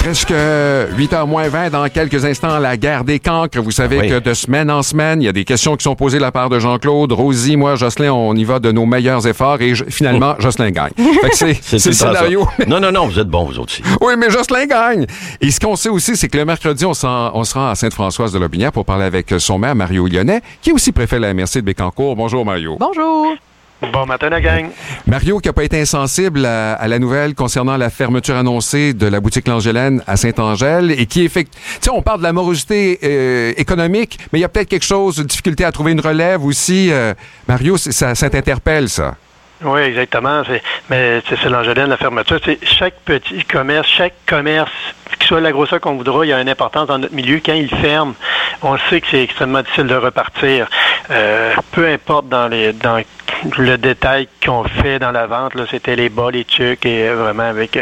Presque 8h moins 20 dans quelques instants, la guerre des cancres. Vous savez que de semaine en semaine, il y a des questions qui sont posées de la part de Jean-Claude. Rosie, moi, Jocelyn, on y va de nos meilleurs efforts et finalement, Jocelyn gagne. Fait que c'est le scénario. Non, vous êtes bons, vous autres aussi. Oui, mais Jocelyn gagne. Et ce qu'on sait aussi, c'est que le mercredi, on se rend à Sainte-Françoise de Lotbinière pour parler avec son maire, Mario Lyonnais, qui est aussi préfet de la MRC de Bécancour. Bonjour, Mario. Bonjour. Bon matin, la gang. Mario, qui n'a pas été insensible à la nouvelle concernant la fermeture annoncée de la boutique L'Angélène à Saint-Angèle et qui effectue... Tu sais, on parle de la morosité économique, mais il y a peut-être quelque chose, une difficulté à trouver une relève aussi. Mario, ça t'interpelle, ça? Oui, exactement. Mais c'est L'Angélène, la fermeture. C'est chaque petit commerce, qu'il soit la grosseur qu'on voudra, il y a une importance dans notre milieu. Quand il ferme, on sait que c'est extrêmement difficile de repartir. Peu importe dans le détail qu'on fait dans la vente, là, c'était les bas, les tucs et vraiment avec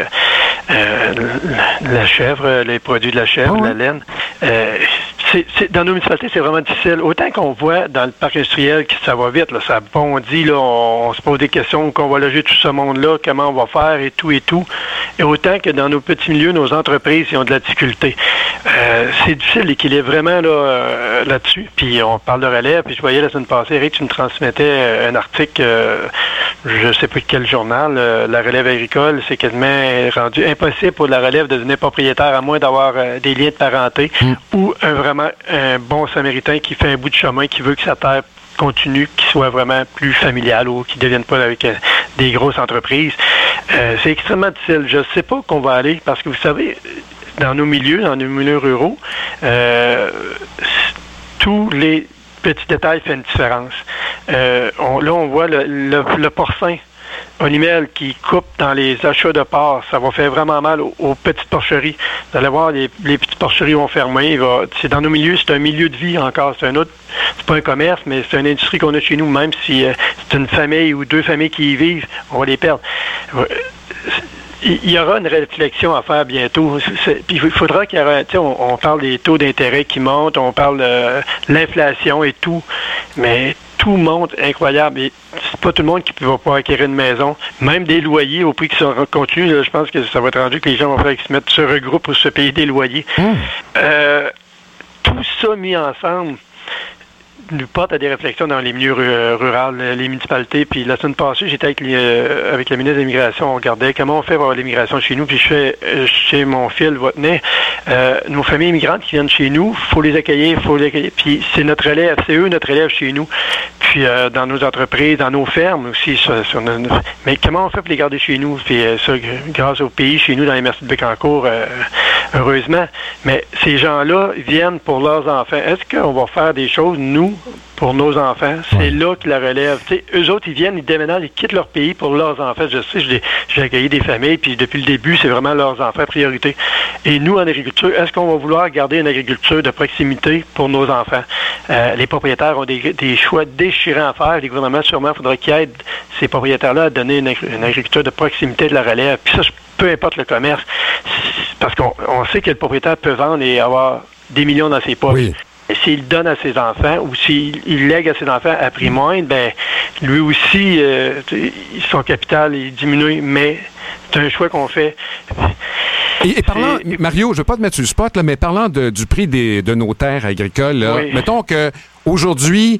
la chèvre, les produits de la chèvre, la laine. Dans nos municipalités, c'est vraiment difficile. Autant qu'on voit dans le parc industriel que ça va vite, là, ça bondit, là, on se pose des questions, qu'on va loger tout ce monde-là, comment on va faire et tout. Et autant que dans nos petits milieux, nos entreprises, ils ont de la difficulté. C'est difficile l'équilibre vraiment là-dessus. Puis on parle de relève, puis je voyais la semaine passée, Eric, tu me transmettais un article, je ne sais plus de quel journal, la relève agricole, c'est quasiment rendu impossible pour la relève de devenir propriétaire à moins d'avoir des liens de parenté ou vraiment un bon samaritain qui fait un bout de chemin, qui veut que sa terre continue, qui soit vraiment plus familial ou qui ne devienne pas avec des grosses entreprises. C'est extrêmement difficile. Je ne sais pas qu'on va aller parce que vous savez, dans nos milieux ruraux, tous les petits détails font une différence. On voit le porcin Olimel qui coupe dans les achats de porc, ça va faire vraiment mal aux petites porcheries. Vous allez voir, les petites porcheries vont fermer. C'est dans nos milieux, c'est un milieu de vie encore. C'est pas un commerce, mais c'est une industrie qu'on a chez nous. Même si c'est une famille ou deux familles qui y vivent, on va les perdre. Il y aura une réflexion à faire bientôt. Puis il faudra qu'il y ait... On parle des taux d'intérêt qui montent, on parle de l'inflation et tout, mais tout monte incroyable. Et c'est pas tout le monde qui va pouvoir acquérir une maison. Même des loyers au prix qui sont contenus, là, je pense que ça va être rendu que les gens vont faire qu'ils se regroupent pour se payer des loyers. Tout ça mis ensemble nous porte à des réflexions dans les milieux ruraux, les municipalités. Puis la semaine passée, j'étais avec la ministre de l'Immigration. On regardait comment on fait pour l'immigration chez nous. Puis je fais chez mon fil, votre nez, nos familles immigrantes qui viennent chez nous, faut les accueillir. Puis c'est notre élève, c'est eux notre élève chez nous. Puis dans nos entreprises, dans nos fermes aussi. Mais comment on fait pour les garder chez nous? Puis ça, grâce au pays, chez nous, dans les MRC de Bécancour, heureusement. Mais ces gens-là viennent pour leurs enfants. Est-ce qu'on va faire des choses, nous, pour nos enfants? C'est là que la relève. T'sais, eux autres, ils viennent, ils déménagent, ils quittent leur pays pour leurs enfants. Je sais, j'ai accueilli des familles, puis depuis le début, c'est vraiment leurs enfants priorité. Et nous, en agriculture, est-ce qu'on va vouloir garder une agriculture de proximité pour nos enfants? Les propriétaires ont des choix déchirants à faire. Les gouvernements, sûrement, il faudra qu'ils aident ces propriétaires-là à donner une agriculture de proximité de la relève. Puis ça, peu importe le commerce, parce qu'on sait que le propriétaire peut vendre et avoir des millions dans ses poches. Oui. Et s'il donne à ses enfants ou s'il lègue à ses enfants à prix moindre, ben lui aussi, son capital est diminué, mais c'est un choix qu'on fait. Et parlant, Mario, je ne veux pas te mettre sur le spot, là, mais parlant du prix de nos terres agricoles, là, mettons qu'aujourd'hui,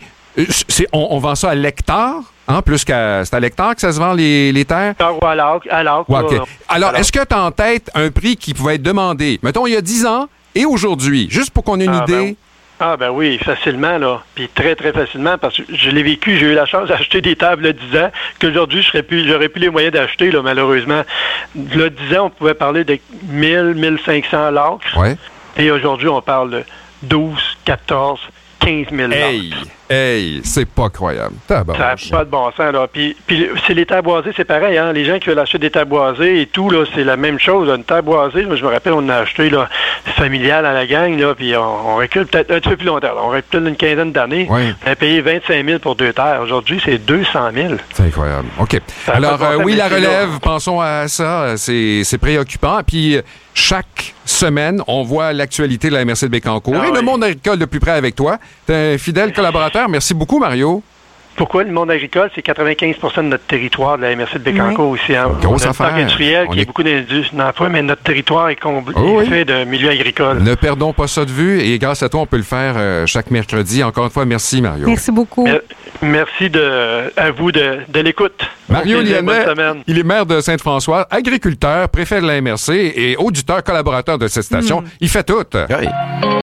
on vend ça à l'hectare, plus qu'à... C'est à l'hectare que ça se vend, les terres? À l'acre. Ouais, okay. Alors, est-ce que tu as en tête un prix qui pouvait être demandé, mettons, il y a 10 ans et aujourd'hui, juste pour qu'on ait une idée? Ben oui, facilement, là. Puis très, très facilement, parce que je l'ai vécu, j'ai eu la chance d'acheter des tables là 10 ans, qu'aujourd'hui, j'aurais plus les moyens d'acheter, là, malheureusement. Là, 10 ans, on pouvait parler de 1000, 1500 l'acre. Ouais. Et aujourd'hui, on parle de 12, 14, 15 000 Hey, c'est pas croyable. Ça n'a pas de bon sens, là. Puis c'est les terres boisées, c'est pareil, hein. Les gens qui veulent acheter des terres boisées et tout, là, c'est la même chose. Là. Une terre boisée, je me rappelle, on a acheté, là, familial à la gang, là, puis on recule peut-être un petit peu plus longtemps. Là. On recule une quinzaine d'années. Oui. On a payé 25 000 pour 2 terres. Aujourd'hui, c'est 200 000. C'est incroyable. OK. Alors, oui, la relève, pensons à ça. C'est préoccupant. Puis, chaque semaine, on voit l'actualité de la MRC de Bécancour et le monde agricole de plus près avec toi. Tu es un fidèle collaborateur. Merci beaucoup, Mario. Pourquoi le monde agricole, c'est 95 de notre territoire de la MRC de Bécancour aussi. Hein. Grosse on a affaire. Un parc industriel qui a beaucoup d'emplois, mais notre territoire est fait de milieu agricole. Ne perdons pas ça de vue et grâce à toi, on peut le faire chaque mercredi. Encore une fois, merci Mario. Merci beaucoup. Merci à vous de l'écoute. Mario Lianet, il est maire de Sainte-Françoise, agriculteur, préfet de la MRC et auditeur collaborateur de cette station. Il fait tout. Oui.